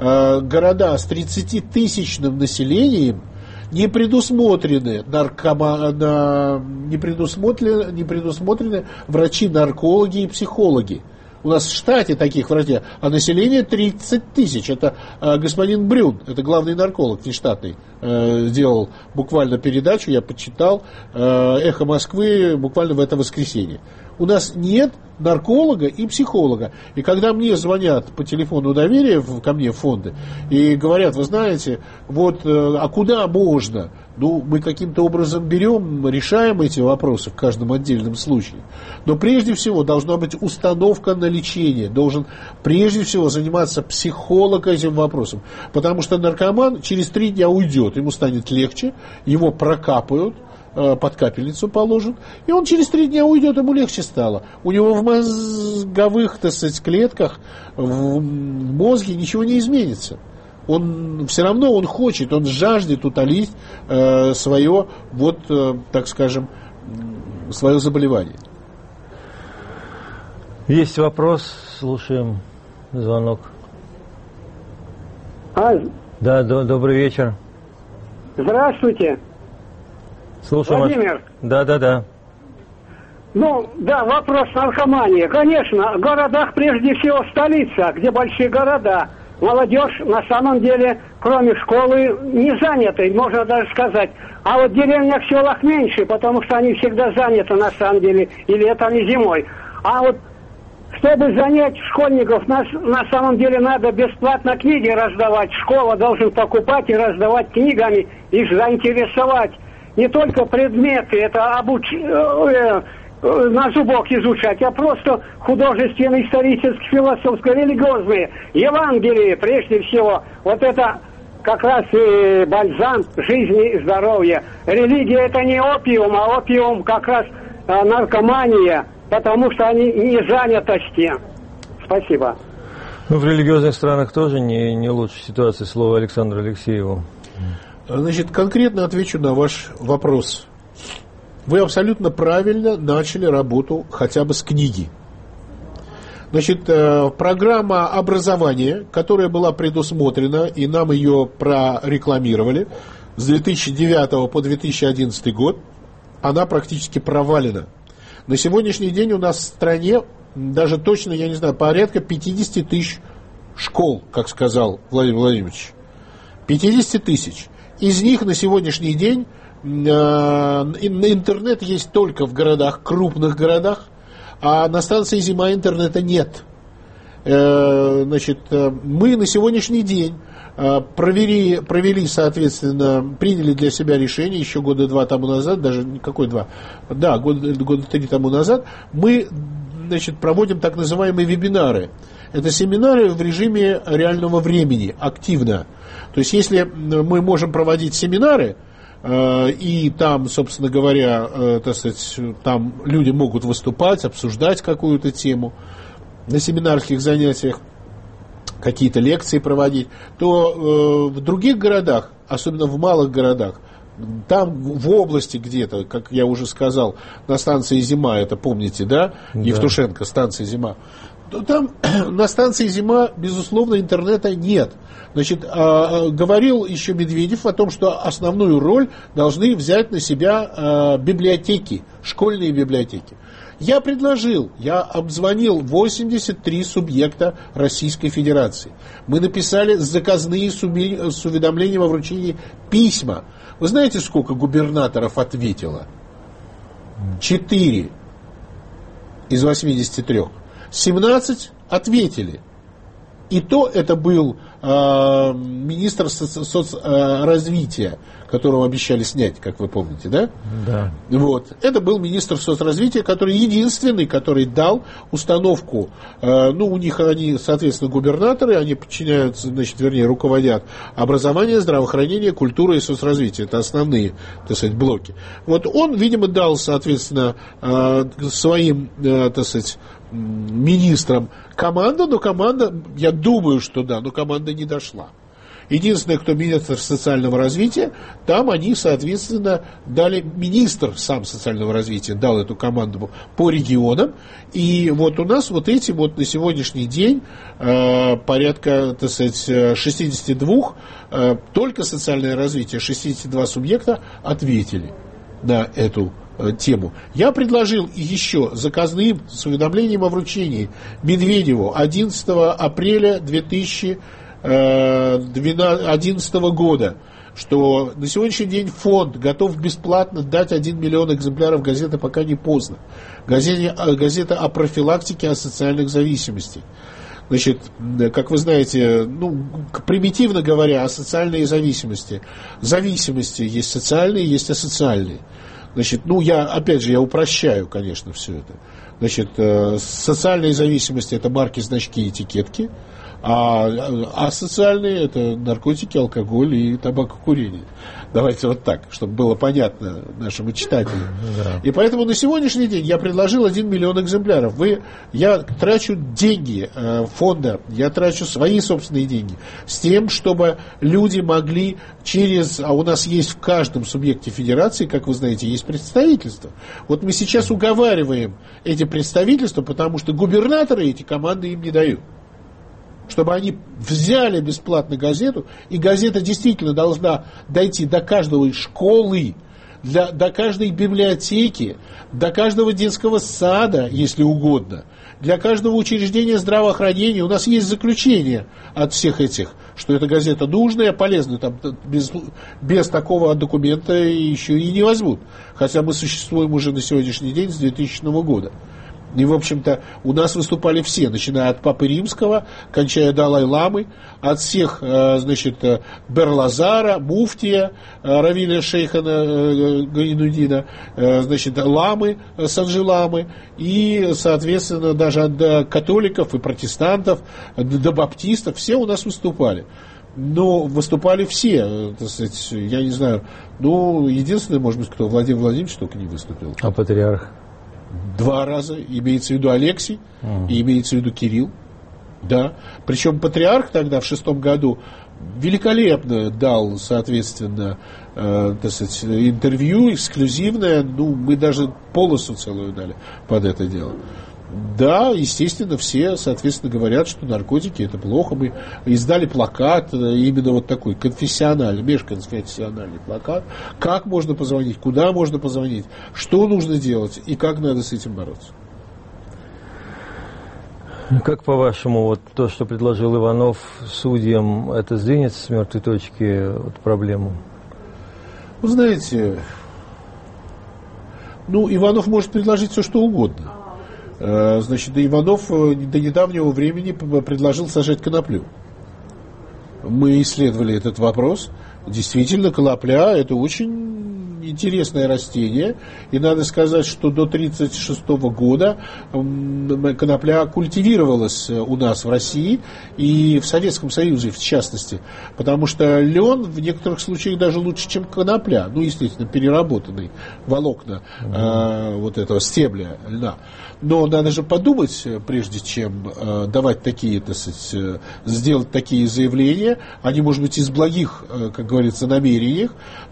города с тридцатитысячным населением не предусмотрены, наркома, на, не, предусмотрены, не предусмотрены врачи-наркологи и психологи. У нас в штате таких врачей, а население тридцать тысяч. Это э, господин Брюн, это главный нарколог нештатный, э, делал буквально передачу, я почитал, э, «Эхо Москвы» буквально в это воскресенье. У нас нет нарколога и психолога. И когда мне звонят по телефону доверия в, ко мне в фонды и говорят, вы знаете, вот, э, а куда можно? Ну, мы каким-то образом берем, решаем эти вопросы в каждом отдельном случае. Но прежде всего должна быть установка на лечение. Должен прежде всего заниматься психолог этим вопросом. Потому что наркоман через три дня уйдет, ему станет легче, его прокапают, под капельницу положат, и он через три дня уйдет, ему легче стало. У него в мозговых, так сказать, клетках, в мозге ничего не изменится. Он все равно, он хочет, он жаждет утолить э, свое, вот, э, так скажем, свое заболевание. Есть вопрос, слушаем звонок. А, да, до, добрый вечер. Здравствуйте. Слушаем. Владимир. Да, да, да. Ну, да, вопрос наркомании. Конечно, в городах, прежде всего, столица, где большие города. Молодежь, на самом деле, кроме школы, не заняты, можно даже сказать. А вот в деревнях, в селах меньше, потому что они всегда заняты, на самом деле, и летом, и зимой. А вот чтобы занять школьников, на, на самом деле надо бесплатно книги раздавать. Школа должен покупать и раздавать книгами, и заинтересовать. Не только предметы, это обуч... э, э, на зубок изучать, а просто художественные, исторические, философские, религиозные. Евангелие, прежде всего. Вот это как раз и бальзам жизни и здоровья. Религия — это не опиум, а опиум как раз э, наркомания, потому что они не занятости. Спасибо. Ну, в религиозных странах тоже не, не лучше ситуация. Слово Александру Алексееву. Значит, конкретно отвечу на ваш вопрос. Вы абсолютно правильно начали работу хотя бы с книги. Значит, программа образования, которая была предусмотрена, и нам ее прорекламировали с две тысячи девятого по две тысячи одиннадцатый год, она практически провалена. На сегодняшний день у нас в стране, даже точно, я не знаю, порядка пятьдесят тысяч школ, как сказал Владимир Владимирович. пятьдесят тысяч. Из них на сегодняшний день э, интернет есть только в городах, крупных городах, а на станции «Зима» интернета нет. Э, значит, мы на сегодняшний день э, провели, провели, соответственно, приняли для себя решение еще года два тому назад, даже какой два, да, года, года три тому назад, мы, значит, проводим так называемые вебинары. Это семинары в режиме реального времени, активно. То есть, если мы можем проводить семинары, э, и там, собственно говоря, э, так сказать, там люди могут выступать, обсуждать какую-то тему на семинарских занятиях, какие-то лекции проводить, то э, в других городах, особенно в малых городах, там в области где-то, как я уже сказал, на станции «Зима», это помните, да, да. Евтушенко, станция «Зима», то там на станции «Зима», безусловно, интернета нет. Значит, э, говорил еще Медведев о том, что основную роль должны взять на себя э, библиотеки, школьные библиотеки. Я предложил, я обзвонил восемьдесят три субъекта Российской Федерации. Мы написали заказные с уведомлением о вручении письма. Вы знаете, сколько губернаторов ответило? Четыре из восьмидесяти трёх. семнадцать ответили. И то это был э, министр соц, соцразвития, которого обещали снять, как вы помните, да? Да. Вот. Это был министр соцразвития, который единственный, который дал установку, э, ну, у них они, соответственно, губернаторы, они подчиняются, значит, вернее, руководят образование, здравоохранение, культура и соцразвитие. Это основные, так сказать, блоки. Вот он, видимо, дал, соответственно, э, своим, э, так сказать, министрам команду, но команда, я думаю, что да, но команда не дошла. Единственное, кто министр социального развития, там они, соответственно, дали, министр сам социального развития дал эту команду по регионам, и вот у нас вот эти вот на сегодняшний день э, порядка, так сказать, шестьдесят два, э, только социальное развитие, шестьдесят два субъекта ответили на эту тему. Я предложил еще заказным с уведомлением о вручении Медведеву одиннадцатого апреля две тысячи одиннадцатого года, что на сегодняшний день фонд готов бесплатно дать один миллион экземпляров газеты «Пока не поздно». Газета, газета о профилактике о социальных зависимостях. Значит, как вы знаете, ну, примитивно говоря, о социальной зависимости. Зависимости есть социальные, есть асоциальные. Значит, ну, я, опять же, я упрощаю, конечно, все это. Значит, э, социальные зависимости – это марки, значки, этикетки, а, а социальные – это наркотики, алкоголь и табакокурение. Давайте вот так, чтобы было понятно нашему читателю. Да. И поэтому на сегодняшний день я предложил один миллион экземпляров. Вы, я трачу деньги э, фонда, я трачу свои собственные деньги с тем, чтобы люди могли через... А у нас есть в каждом субъекте федерации, как вы знаете, есть представительство. Вот мы сейчас уговариваем эти представительства, потому что губернаторы эти команды им не дают. Чтобы они взяли бесплатно газету, и газета действительно должна дойти до каждой школы, для, до каждой библиотеки, до каждого детского сада, если угодно, для каждого учреждения здравоохранения. У нас есть заключение от всех этих, что эта газета нужная, полезная. Там без, без такого документа еще и не возьмут. Хотя мы существуем уже на сегодняшний день с двухтысячного года. И, в общем-то, у нас выступали все, начиная от Папы Римского, кончая Далай-ламы, от всех, значит, Берлазара, Муфтия, Равиля Шейхана Гаинуддина, значит, ламы, Санджи-ламы, и, соответственно, даже от католиков и протестантов, до баптистов, все у нас выступали. Но выступали все, так сказать, я не знаю, ну, единственное, может быть, кто, Владимир Владимирович только не выступил. А патриарх? Два раза, имеется в виду Алексий, uh-huh. и имеется в виду Кирилл, да. Причем патриарх тогда, в шестом году, великолепно дал, соответственно, э, так сказать, интервью эксклюзивное, ну, мы даже полосу целую дали под это дело. Да, естественно, все, соответственно, говорят, что наркотики это плохо. Мы издали плакат, именно вот такой конфессиональный, межконфессиональный плакат. Как можно позвонить, куда можно позвонить, что нужно делать и как надо с этим бороться. Как, по-вашему, вот то, что предложил Иванов судьям, это сдвинет с мертвой точки вот, проблему? Вы знаете, ну, Иванов может предложить все, что угодно. Значит, Иванов до недавнего времени предложил сажать коноплю. Мы исследовали этот вопрос. Действительно, конопля – это очень интересное растение. И надо сказать, что до тридцать шестого года конопля культивировалась у нас в России и в Советском Союзе, в частности. Потому что лен в некоторых случаях даже лучше, чем конопля. Ну, естественно, переработанный волокна mm-hmm. э, вот этого стебля льна. Но надо же подумать, прежде чем э, давать такие, так сказать, э, сделать такие заявления. Они, может быть, из благих, э, как говорится, намерениях,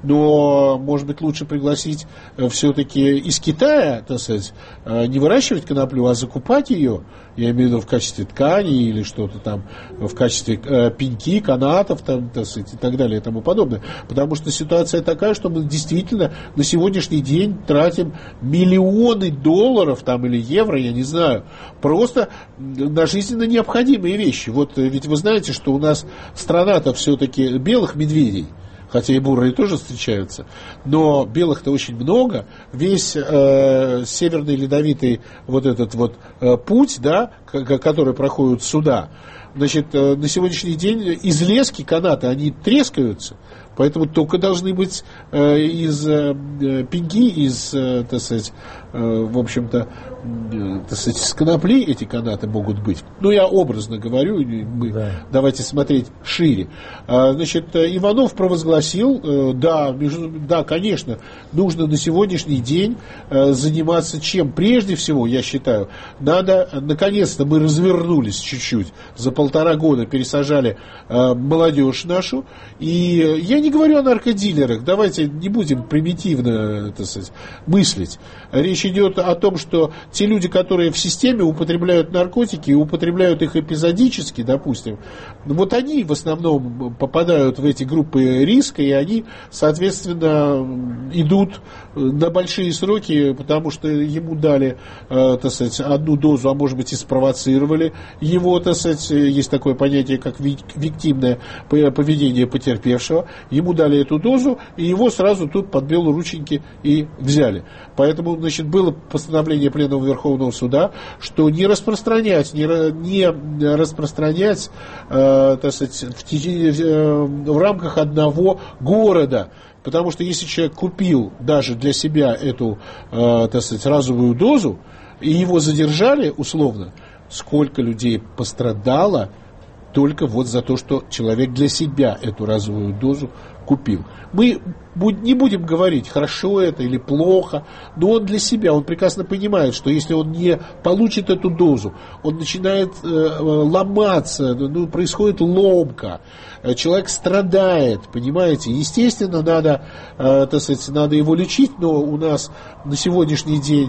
но, может быть, лучше пригласить э, все-таки из Китая, так сказать, э, не выращивать коноплю, а закупать ее, я имею в виду в качестве ткани или что-то там, в качестве э, пеньки, канатов, там, так сказать, и так далее и тому подобное. Потому что ситуация такая, что мы действительно на сегодняшний день тратим миллионы долларов там, или евро, я не знаю, просто на жизненно необходимые вещи. Вот ведь вы знаете, что у нас страна-то все-таки белых медведей, хотя и бурые тоже встречаются, но белых-то очень много. Весь э, северный ледовитый вот этот вот э, путь, да, который проходит сюда, значит, э, на сегодняшний день из лески канаты, они трескаются, поэтому только должны быть э, из э, пеньки, из, э, так сказать, э, в общем-то, э, так сказать, с конопли эти канаты могут быть. Ну, я образно говорю, мы, да. Давайте смотреть шире. А, значит, Иванов провозгласил, э, да, между, да, конечно, нужно на сегодняшний день э, заниматься чем? Прежде всего, я считаю, надо, наконец-то мы развернулись чуть-чуть, за полтора года пересажали э, молодежь нашу, и я не говорю о наркодилерах, давайте не будем примитивно, так сказать, мыслить. Речь идет о том, что те люди, которые в системе употребляют наркотики и употребляют их эпизодически, допустим, вот они в основном попадают в эти группы риска, и они, соответственно, идут на большие сроки, потому что ему дали, так сказать, одну дозу, а может быть и спровоцировали его, так сказать, есть такое понятие, как виктимное поведение потерпевшего. Ему дали эту дозу, и его сразу тут под белые рученьки и взяли. Поэтому, значит, было постановление Пленума Верховного Суда, что не распространять, не, не распространять, э, так сказать, в, э, в рамках одного города. Потому что если человек купил даже для себя эту, э, так сказать, разовую дозу, и его задержали условно, сколько людей пострадало только вот за то, что человек для себя эту разовую дозу купил. Мы не будем говорить, хорошо это или плохо, но он для себя, он прекрасно понимает, что если он не получит эту дозу, он начинает э, ломаться, ну, происходит ломка, человек страдает, понимаете. Естественно, надо, э, так сказать, надо его лечить, но у нас на сегодняшний день,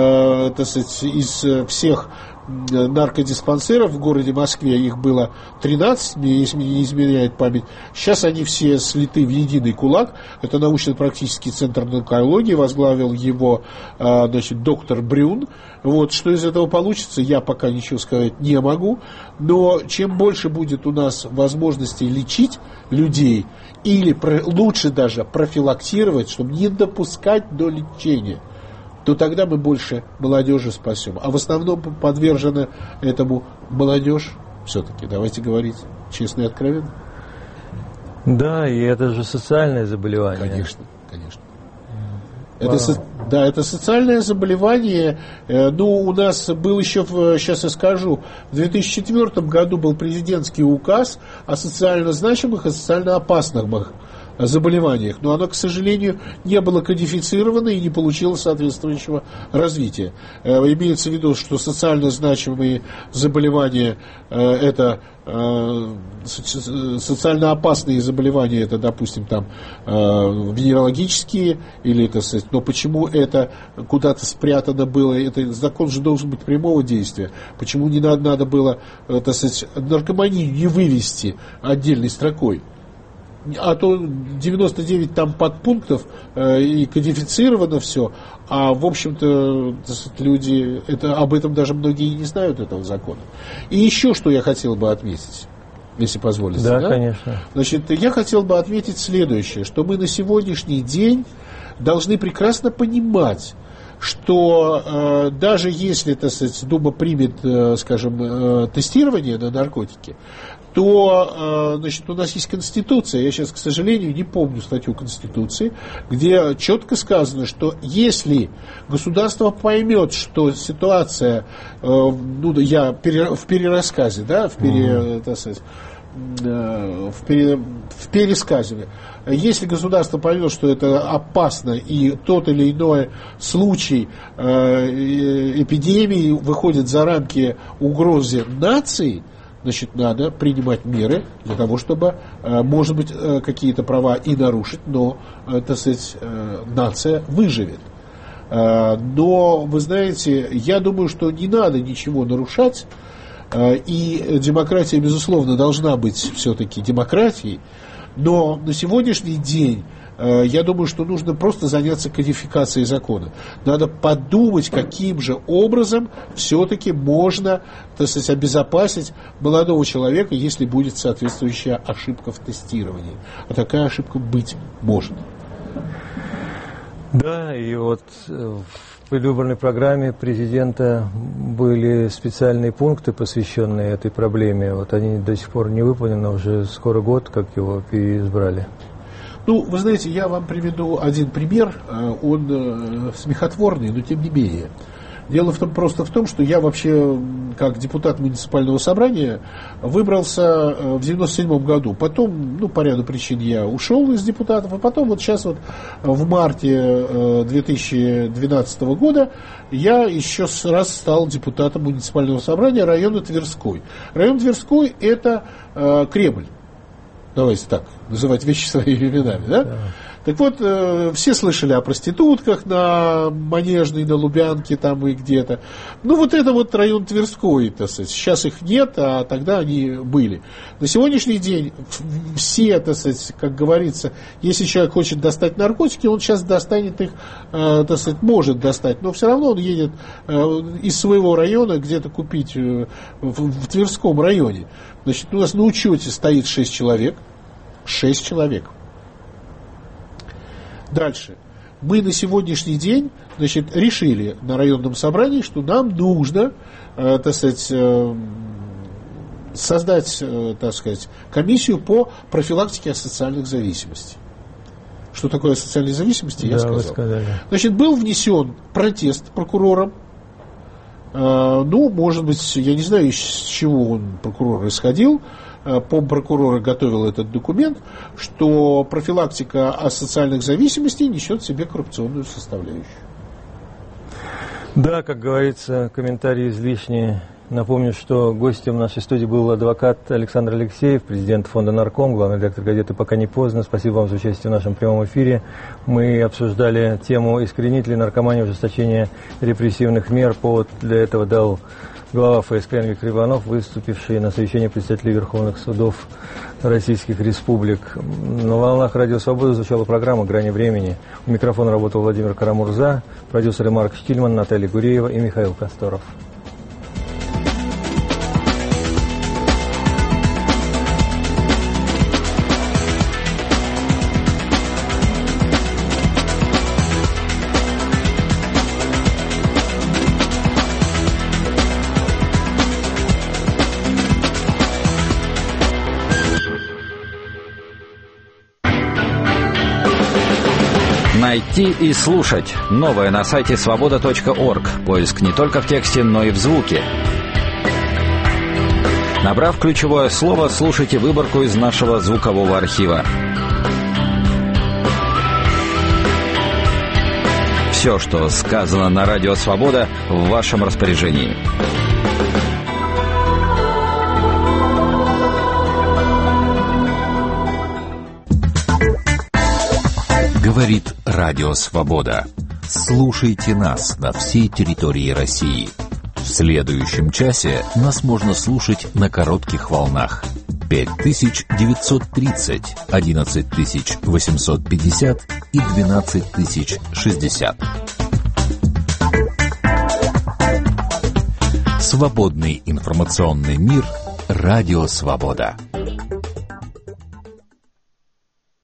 э, так сказать, из всех наркодиспансеров в городе Москве, их было тринадцать, если мне не изменяет память. Сейчас они все слиты в единый кулак. Это научно-практический центр наркологии, возглавил его, значит, доктор Брюн. Вот, что из этого получится, я пока ничего сказать не могу. Но чем больше будет у нас возможностей лечить людей, или про, лучше даже профилактировать, чтобы не допускать до лечения. то тогда мы больше молодежи спасем. А в основном подвержена этому молодежь, все-таки, давайте говорить честно и откровенно. Да, и это же социальное заболевание. Конечно, конечно. Это, со, да, это социальное заболевание. Ну, у нас был еще, в, сейчас я скажу, в две тысячи четвёртом году был президентский указ о социально значимых и социально опасных заболеваниях. Но оно, к сожалению, не было кодифицировано и не получило соответствующего развития. Имеется в виду, что социально значимые заболевания – это социально опасные заболевания, это, допустим, там венерологические, или это, но почему это куда-то спрятано было, это закон же должен быть прямого действия, почему не надо, надо было, так сказать, наркоманию не вывести отдельной строкой? А то девяносто девять там подпунктов э, и кодифицировано все, а в общем-то люди это, об этом даже многие не знают, этого закона. И еще что я хотел бы отметить, если позволите. Да, да? конечно. Значит, я хотел бы отметить следующее, что мы на сегодняшний день должны прекрасно понимать, что э, даже если, так сказать, Дума примет, э, скажем, э, тестирование на наркотики, то, значит, у нас есть Конституция, я сейчас, к сожалению, не помню статью Конституции, где четко сказано, что если государство поймет, что ситуация, ну, я в перерассказе, да, в, пере, так сказать, в, пере, в пересказе, если государство поймет, что это опасно, и тот или иной случай эпидемии выходит за рамки угрозы нации, значит, надо принимать меры для того, чтобы, может быть, какие-то права и нарушить, но, так сказать, нация выживет. Но, вы знаете, я думаю, что не надо ничего нарушать, и демократия, безусловно, должна быть все-таки демократией, но на сегодняшний день я думаю, что нужно просто заняться кодификацией закона. Надо подумать, каким же образом все-таки можно, так сказать, обезопасить молодого человека, если будет соответствующая ошибка в тестировании. А такая ошибка быть может. Да, и вот в предвыборной программе президента были специальные пункты, посвященные этой проблеме. Вот они до сих пор не выполнены, уже скоро год, как его переизбрали. Ну, вы знаете, я вам приведу один пример, он смехотворный, но тем не менее. Дело в том, просто в том, что я вообще, как депутат муниципального собрания, выбрался в девяносто седьмом году. Потом, ну, по ряду причин я ушел из депутатов, а потом вот сейчас вот в марте две тысячи двенадцатого года я еще раз стал депутатом муниципального собрания района Тверской. Район Тверской – это Кремль. Давайте так, называть вещи своими именами, да? Да. Так вот, э, все слышали о проститутках на Манежной, на Лубянке там и где-то. Ну, вот это вот район Тверской, так сказать. Сейчас их нет, а тогда они были. На сегодняшний день все, так сказать, как говорится, если человек хочет достать наркотики, он сейчас достанет их, э, так сказать, может достать, но все равно он едет э, из своего района где-то купить э, в, в Тверском районе. Значит, у нас на учете стоит шесть человек. шесть человек. Дальше. Мы на сегодняшний день, значит, решили на районном собрании, что нам нужно, э, так сказать, э, создать, э, так сказать, комиссию по профилактике асоциальных зависимостей. Что такое асоциальные зависимости, я да, сказал. Вы сказали. Значит, был внесен протест прокурором. Ну, может быть, я не знаю, из чего он, прокурор, исходил. Помпрокурор готовил этот документ, что профилактика асоциальных зависимостей несет в себе коррупционную составляющую. Да, как говорится, комментарии излишние. Напомню, что гостем нашей студии был адвокат Александр Алексеев, президент фонда «Нарком», главный редактор газеты «Пока не поздно». Спасибо вам за участие в нашем прямом эфире. Мы обсуждали тему искоренить ли наркоманию, ужесточения репрессивных мер. Повод для этого дал глава эф эс ка эн Виктор Иванов, выступивший на совещании представителей Верховных судов российских республик. На волнах Радио Свобода звучала программа «Грани времени». У микрофона работал Владимир Карамурза, продюсеры Марк Штильман, Наталья Гуреева и Михаил Косторов. Найти и слушать. Новое на сайте свобода точка орг. Поиск не только в тексте, но и в звуке. Набрав ключевое слово, слушайте выборку из нашего звукового архива. Все, что сказано на Радио Свобода, в вашем распоряжении. Говорит Радио Свобода. Слушайте нас на всей территории России. В следующем часе нас можно слушать на коротких волнах. пять тысяч девятьсот тридцать, одиннадцать тысяч восемьсот пятьдесят и двенадцать тысяч шестьдесят. Свободный информационный мир. Радио Свобода.